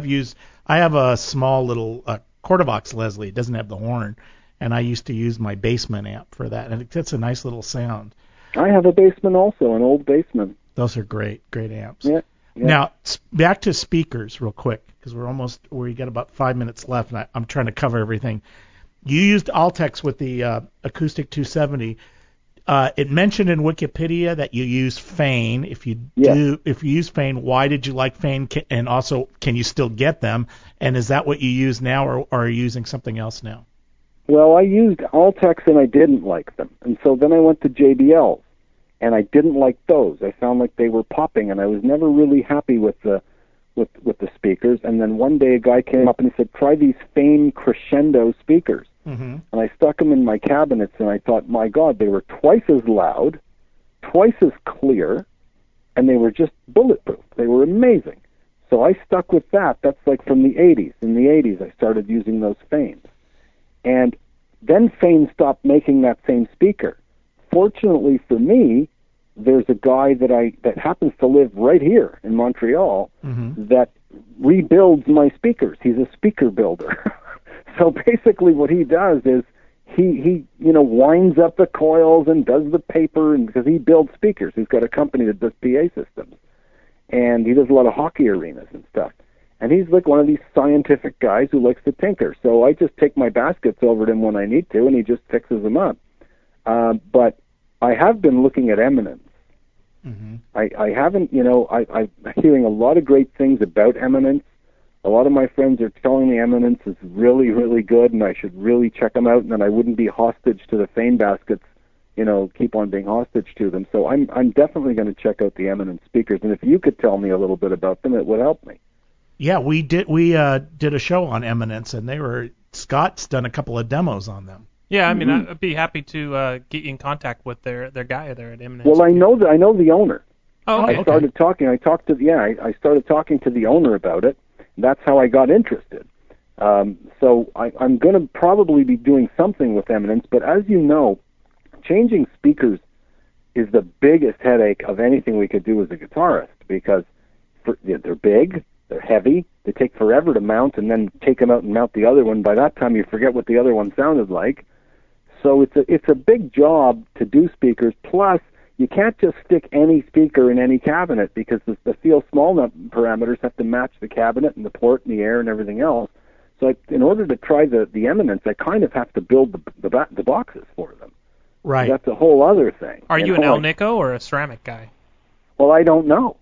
I have a small little Quarterbox Leslie. It doesn't have the horn, and I used to use my Bassman amp for that, and it's a nice little sound. I have a Bassman also, an old Bassman. Those are great amps. Yeah. Now, back to speakers real quick, because we got about 5 minutes left, and I'm trying to cover everything. You used Altex with the Acoustic 270. It mentioned in Wikipedia that you use Fane. If you use Fane, why did you like Fane? And also, can you still get them? And is that what you use now, or are you using something else now? Well, I used Altex and I didn't like them, and so then I went to JBL, and I didn't like those. I found like they were popping, and I was never really happy with the speakers. And then one day a guy came up and he said, "Try these Fane Crescendo speakers." Mm-hmm. And I stuck them in my cabinets, and I thought, my God, they were twice as loud, twice as clear, and they were just bulletproof. They were amazing. So I stuck with that. That's like from the 80s. In the 80s, I started using those Fanes. And then Fane stopped making that same speaker. Fortunately for me, there's a guy that happens to live right here in Montreal that rebuilds my speakers. He's a speaker builder. So basically what he does is he winds up the coils and does the paper, and because he builds speakers. He's got a company that does PA systems. And he does a lot of hockey arenas and stuff. And he's like one of these scientific guys who likes to tinker. So I just take my baskets over to him when I need to, and he just fixes them up. But I have been looking at Eminence. Mm-hmm. I haven't, I'm hearing a lot of great things about Eminence. A lot of my friends are telling me Eminence is really, really good, and I should really check them out, and then I wouldn't be hostage to the Fane baskets, keep on being hostage to them. So I'm definitely going to check out the Eminence speakers, and if you could tell me a little bit about them, it would help me. Yeah, we did a show on Eminence, and Scott's done a couple of demos on them. Yeah, I mean, I'd be happy to get you in contact with their guy there at Eminence. Well, I know the owner. Oh, okay. I started talking to the owner about it. That's how I got interested. So I'm going to probably be doing something with Eminence, but as you know, changing speakers is the biggest headache of anything we could do as a guitarist, because they're big, they're heavy, they take forever to mount, and then take them out and mount the other one. By that time, you forget what the other one sounded like. So it's a big job to do speakers. Plus, you can't just stick any speaker in any cabinet, because the feel small parameters have to match the cabinet and the port and the air and everything else. So in order to try the Eminence, I kind of have to build the boxes for them. Right. That's a whole other thing. Are you an Alnico or a ceramic guy? Well, I don't know.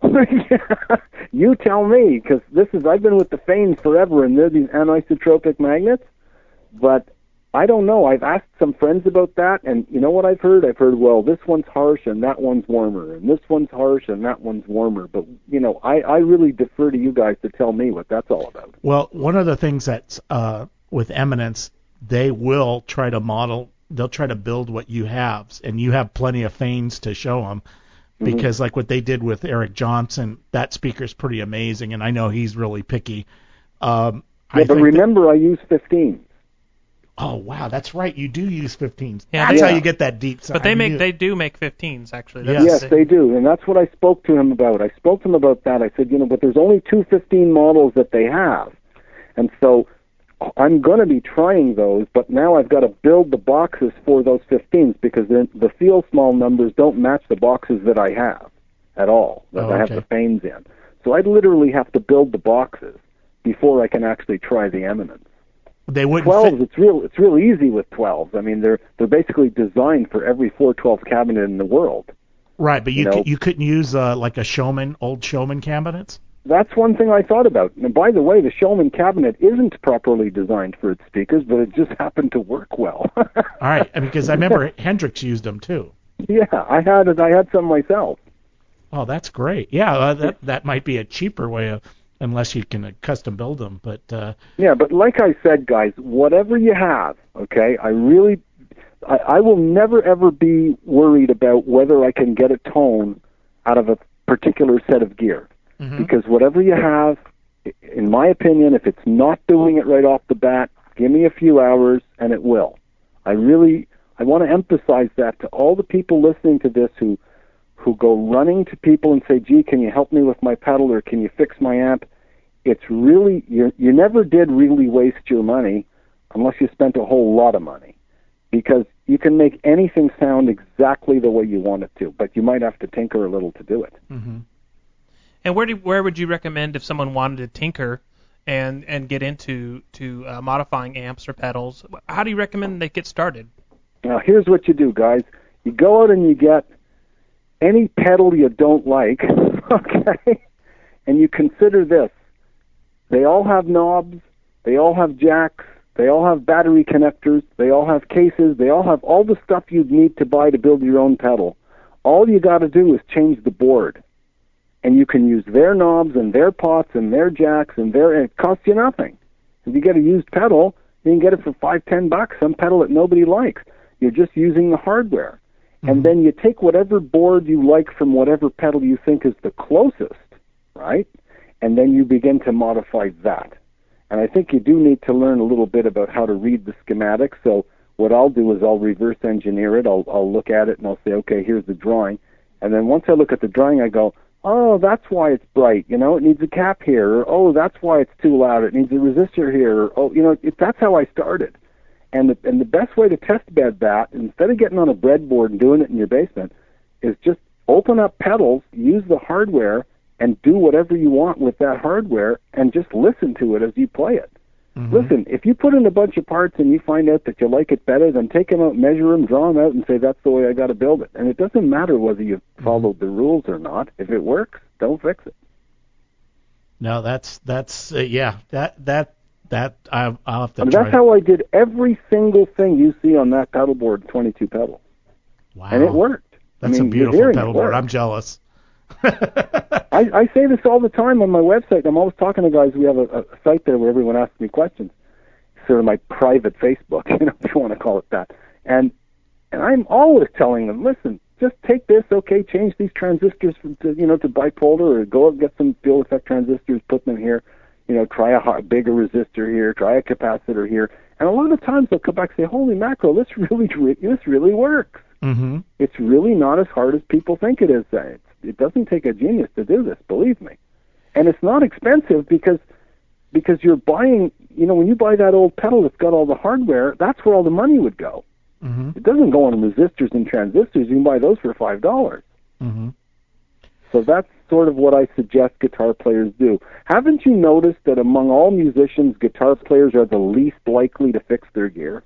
You tell me, because I've been with the Fane forever, and they're these anisotropic magnets, but I don't know. I've asked some friends about that, and you know what I've heard? I've heard, well, this one's harsh and that one's warmer, and this one's harsh and that one's warmer. But, I really defer to you guys to tell me what that's all about. Well, one of the things that's with Eminence, they will try to model, they'll try to build what you have, and you have plenty of Fanes to show them, because like what they did with Eric Johnson, that speaker's pretty amazing, and I know he's really picky. But remember, I use 15s. Oh wow, that's right. You do use 15s. Yeah, that's how you get that deep sound. But they do make 15s actually. Yes, they do, and that's what I spoke to him about. I spoke to him about that. I said, but there's only 2 15 models that they have, and so I'm going to be trying those. But now I've got to build the boxes for those 15s, because the feel small numbers don't match the boxes that I have at all. That I have the Fanes in. So I'd literally have to build the boxes before I can actually try the Eminence. They wouldn't 12s. It's real easy with 12s. I mean, they're basically designed for every 412 cabinet in the world. Right, but you couldn't use like old Showman cabinets. That's one thing I thought about. And by the way, the Showman cabinet isn't properly designed for its speakers, but it just happened to work well. All right, because I remember Hendrix used them too. Yeah, I had some myself. Oh, that's great. Yeah, that might be a cheaper way of. Unless you can custom build them, but yeah, but like I said, guys, whatever you have, okay, I will never ever be worried about whether I can get a tone out of a particular set of gear, because whatever you have, in my opinion, if it's not doing it right off the bat, give me a few hours and it will. I want to emphasize that to all the people listening to this who go running to people and say, gee, can you help me with my pedal, or can you fix my amp? It's really, you never did really waste your money unless you spent a whole lot of money, because you can make anything sound exactly the way you want it to, but you might have to tinker a little to do it. Mm-hmm. And where would you recommend if someone wanted to tinker and get into modifying amps or pedals? How do you recommend they get started? Now, here's what you do, guys. You go out and you get any pedal you don't like, okay, and you consider this. They all have knobs, they all have jacks, they all have battery connectors, they all have cases, they all have all the stuff you'd need to buy to build your own pedal. All you got to do is change the board. And you can use their knobs and their pots and their jacks and it costs you nothing. If you get a used pedal, you can get it for $5-10, some pedal that nobody likes. You're just using the hardware. Mm-hmm. And then you take whatever board you like from whatever pedal you think is the closest, right? And then you begin to modify that. And I think you do need to learn a little bit about how to read the schematics. So what I'll do is I'll reverse engineer it. I'll look at it and I'll say, okay, here's the drawing. And then once I look at the drawing, I go, oh, that's why it's bright. You know, it needs a cap here. Or, oh, that's why it's too loud. It needs a resistor here. Or, oh, you know, that's how I started. And the best way to test bed that, instead of getting on a breadboard and doing it in your basement, is just open up pedals, use the hardware, and do whatever you want with that hardware, and just listen to it as you play it. Mm-hmm. Listen, if you put in a bunch of parts and you find out that you like it better, then take them out, measure them, draw them out, and say, that's the way I got to build it. And it doesn't matter whether you've followed the rules or not. If it works, don't fix it. No, that's yeah, that I'll have to try. That's how I did every single thing you see on that pedal board, 22 pedals. Wow. And it worked. That's a beautiful pedal board. I'm jealous. I say this all the time on my website. I'm always talking to guys. We have a site there where everyone asks me questions. Sort of my private Facebook, if you want to call it that. And I'm always telling them, listen, just take this, okay, change these transistors to bipolar, or go and get some field effect transistors, put them here, try a bigger resistor here, try a capacitor here. And a lot of times they'll come back and say, holy mackerel, this really works. Mm-hmm. It's really not as hard as people think it is. It doesn't take a genius to do this, believe me. And it's not expensive because you're buying, when you buy that old pedal that's got all the hardware, that's where all the money would go. Mm-hmm. It doesn't go on resistors and transistors. You can buy those for $5. Mm-hmm. So that's sort of what I suggest guitar players do. Haven't you noticed that among all musicians, guitar players are the least likely to fix their gear?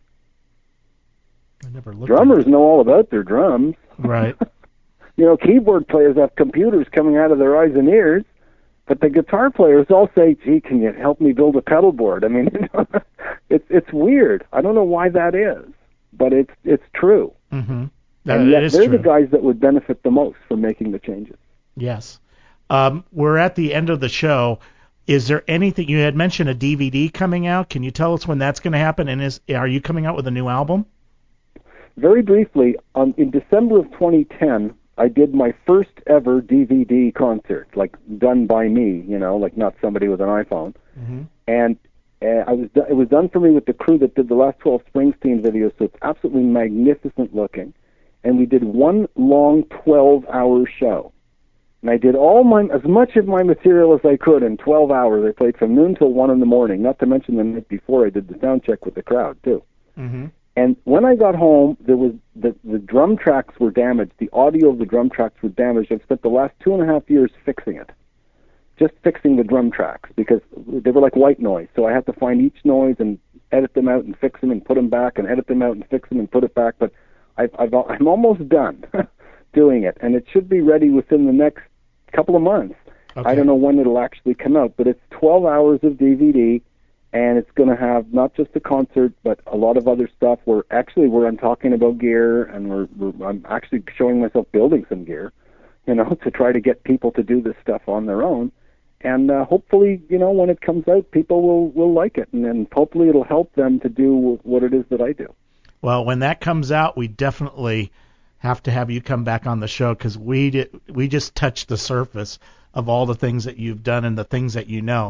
I never looked Drummers know all about their drums. Right. Keyboard players have computers coming out of their eyes and ears, but the guitar players all say, gee, can you help me build a pedal board? I mean, it's weird. I don't know why that is, but it's true. Mm-hmm. And yet they're the guys that would benefit the most from making the changes. Yes. We're at the end of the show. Is there anything, you had mentioned a DVD coming out. Can you tell us when that's going to happen? And are you coming out with a new album? Very briefly, in December of 2010, I did my first ever DVD concert, like done by me, like not somebody with an iPhone. Mm-hmm. And it was done for me with the crew that did the last 12 Springsteen videos, so it's absolutely magnificent looking. And we did one long 12-hour show. And I did as much of my material as I could in 12 hours. I played from noon till 1 in the morning, not to mention the night before I did the sound check with the crowd, too. Mm-hmm. And when I got home, there was the drum tracks were damaged. The audio of the drum tracks were damaged. I've spent the last 2.5 years fixing it, just fixing the drum tracks, because they were like white noise. So I had to find each noise and edit them out and fix them and put them back and edit them out and fix them and put it back. But I'm almost done doing it, and it should be ready within the next couple of months. Okay. I don't know when it'll actually come out, but it's 12 hours of DVD. And it's going to have not just the concert, but a lot of other stuff where I'm talking about gear, and I'm actually showing myself building some gear, to try to get people to do this stuff on their own. And hopefully, when it comes out, people will like it, and then hopefully it'll help them to do what it is that I do. Well, when that comes out, we definitely have to have you come back on the show, because we just touched the surface of all the things that you've done and the things that you know.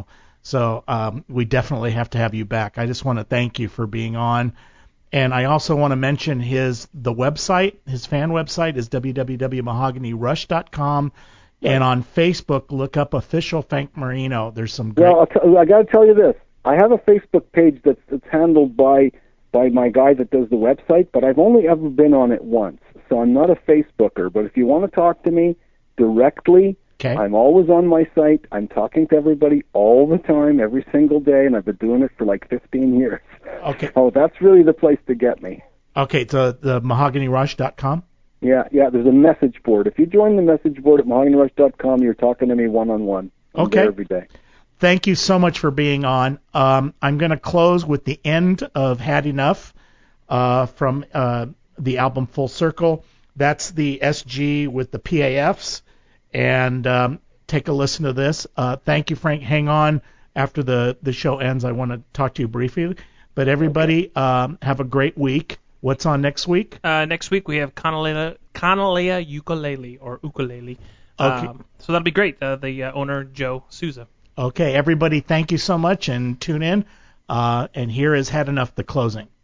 So we definitely have to have you back. I just want to thank you for being on. And I also want to mention his website. His fan website is www.mahoganyrush.com. Right. And on Facebook, look up Official Frank Marino. There's some great... Well, I got to tell you this. I have a Facebook page that's handled by my guy that does the website, but I've only ever been on it once. So I'm not a Facebooker. But if you want to talk to me directly, okay. I'm always on my site. I'm talking to everybody all the time, every single day, and I've been doing it for like 15 years. Okay. So that's really the place to get me. Okay, so the mahoganyrush.com? Yeah, there's a message board. If you join the message board at mahoganyrush.com, you're talking to me one-on-one. I'm there every day. Thank you so much for being on. I'm going to close with the end of Had Enough from the album Full Circle. That's the SG with the PAFs. And take a listen to this. Thank you, Frank. Hang on. After the show ends, I want to talk to you briefly. But everybody, have a great week. What's on next week? Next week we have Kanalea Ukulele or Ukulele. Okay. So that'll be great. The owner, Joe Souza. Okay, everybody, thank you so much, and tune in. And here is Had Enough, the closing.